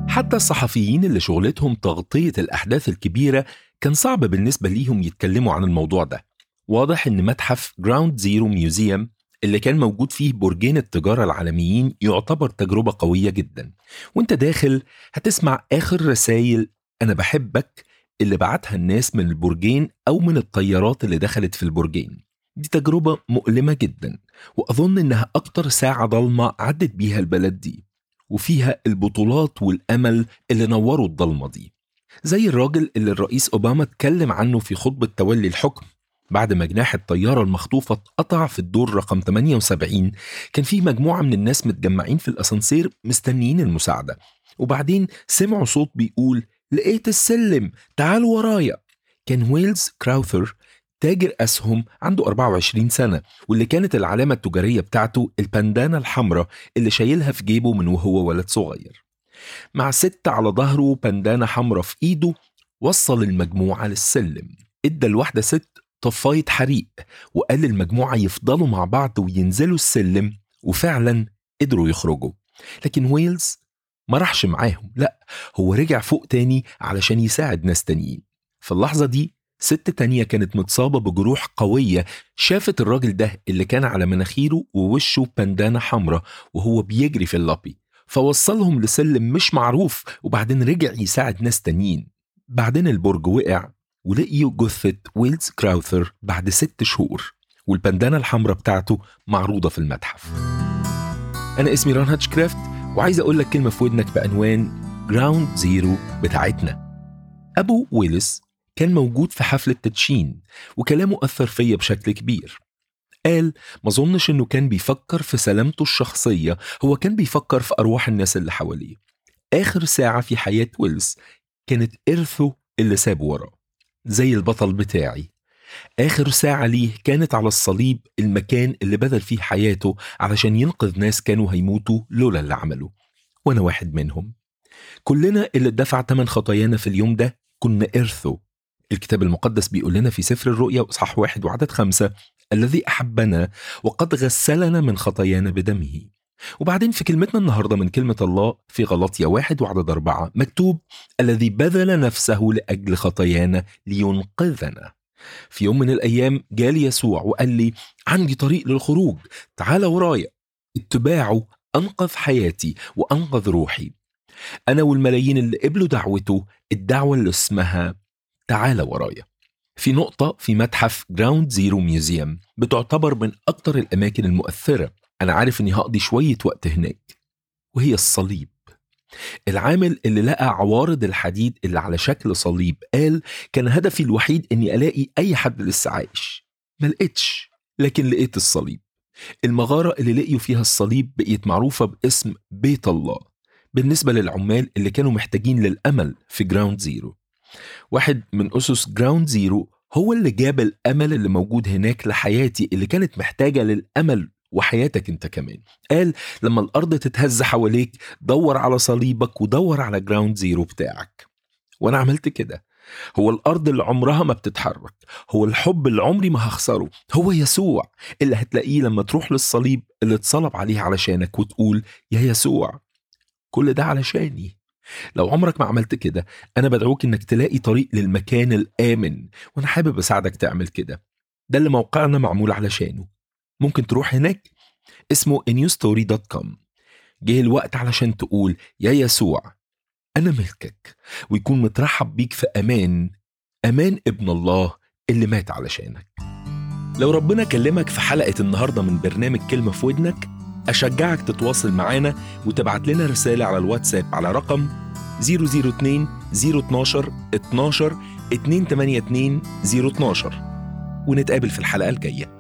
حتى الصحفيين اللي شغلتهم تغطية الأحداث الكبيرة كان صعب بالنسبة ليهم يتكلموا عن الموضوع ده. واضح إن متحف جراوند زيرو ميوزيوم اللي كان موجود فيه برجين التجارة العالميين يعتبر تجربة قوية جدا. وانت داخل هتسمع آخر رسائل أنا بحبك اللي بعتها الناس من البرجين أو من الطيارات اللي دخلت في البرجين. دي تجربة مؤلمة جدا، وأظن إنها أكتر ساعة ضلمة عدت بيها البلد دي، وفيها البطولات والأمل اللي نوروا الضلمة دي، زي الراجل اللي الرئيس أوباما اتكلم عنه في خطبة تولي الحكم. بعد ما جناح الطيارة المخطوفة اتقطع في الدور رقم 78 كان فيه مجموعة من الناس متجمعين في الأسانسير مستنيين المساعدة، وبعدين سمعوا صوت بيقول لقيت السلم تعالوا ورايا. كان ويلز كراوثر تاجر أسهم عنده 24 سنة، واللي كانت العلامة التجارية بتاعته البندانة الحمراء اللي شايلها في جيبه من وهو ولد صغير. مع ست على ظهره وبندانة حمراء في إيده وصل المجموعة للسلم، ادى الواحدة ست طفاية حريق وقال للمجموعة يفضلوا مع بعض وينزلوا السلم، وفعلا قدروا يخرجوا. لكن ويلز ما راحش معاهم، لا هو رجع فوق تاني علشان يساعد ناس تانيين. في اللحظة دي ست تانية كانت متصابة بجروح قوية شافت الراجل ده اللي كان على مناخيره ووشه بندانة حمراء وهو بيجري في اللابي، فوصلهم لسلم مش معروف، وبعدين رجع يساعد ناس تانيين. بعدين البرج وقع ولقيوا جثة ويلز كراوثر بعد 6 شهور، والبندانة الحمراء بتاعته معروضة في المتحف. أنا اسمي ران هاتشكرافت، وعايز أقول لك كلمة في ودنك بعنوان جراوند زيرو بتاعتنا. أبو ويلز كان موجود في حفلة تدشين، وكلامه أثر فيا بشكل كبير. قال ما ظنش إنه كان بيفكر في سلامته الشخصية، هو كان بيفكر في أرواح الناس اللي حواليه. آخر ساعة في حياة ويلز كانت إرثه اللي سابه وراه، زي البطل بتاعي. آخر ساعة ليه كانت على الصليب، المكان اللي بذل فيه حياته علشان ينقذ ناس كانوا هيموتوا لولا اللي عمله، وأنا واحد منهم. كلنا اللي دفع ثمن خطايانا في اليوم ده كنا إرثه. الكتاب المقدس بيقول لنا في سفر الرؤيا إصحاح 1 وعدد 5 الذي أحبنا وقد غسلنا من خطايانا بدمه. وبعدين في كلمتنا النهاردة من كلمة الله في غلاطيا 1 وعدد 4 مكتوب الذي بذل نفسه لأجل خطايانا لينقذنا. في يوم من الأيام جالي يسوع وقال لي عندي طريق للخروج، تعال ورايا. اتباعه أنقذ حياتي وأنقذ روحي. أنا والملايين اللي قبلوا دعوته، الدعوة اللي اسمها تعال ورايا. في نقطة في متحف جراوند زيرو ميوزيوم بتعتبر من أكتر الأماكن المؤثرة، أنا عارف أني هقضي شوية وقت هناك، وهي الصليب. العامل اللي لقى عوارض الحديد اللي على شكل صليب قال كان هدفي الوحيد أني ألاقي أي حد لسه عايش. ما لقيتش، لكن لقيت الصليب. المغارة اللي لقيوا فيها الصليب بقيت معروفة باسم بيت الله بالنسبة للعمال اللي كانوا محتاجين للأمل في جراوند زيرو. واحد من أسس جراوند زيرو هو اللي جاب الأمل اللي موجود هناك لحياتي اللي كانت محتاجة للأمل وحياتك انت كمان. قال لما الأرض تتهز حواليك دور على صليبك ودور على جراوند زيرو بتاعك. وأنا عملت كده. هو الأرض اللي عمرها ما بتتحرك، هو الحب اللي عمري ما هخسره، هو يسوع اللي هتلاقيه لما تروح للصليب اللي اتصلب عليه علشانك وتقول يا يسوع كل ده علشاني. لو عمرك ما عملت كده أنا بدعوك إنك تلاقي طريق للمكان الآمن، وأنا حابب أساعدك تعمل كده. ده اللي موقعنا معمول علشانه. ممكن تروح هناك اسمه newstory.com. جه الوقت علشان تقول يا يسوع أنا ملكك، ويكون مترحب بيك في أمان ابن الله اللي مات علشانك. لو ربنا كلمك في حلقة النهاردة من برنامج كلمة في ودنك، أشجعك تتواصل معانا وتبعت لنا رسالة على الواتساب على رقم 002 012 12 282 012 ونتقابل في الحلقة الجاية.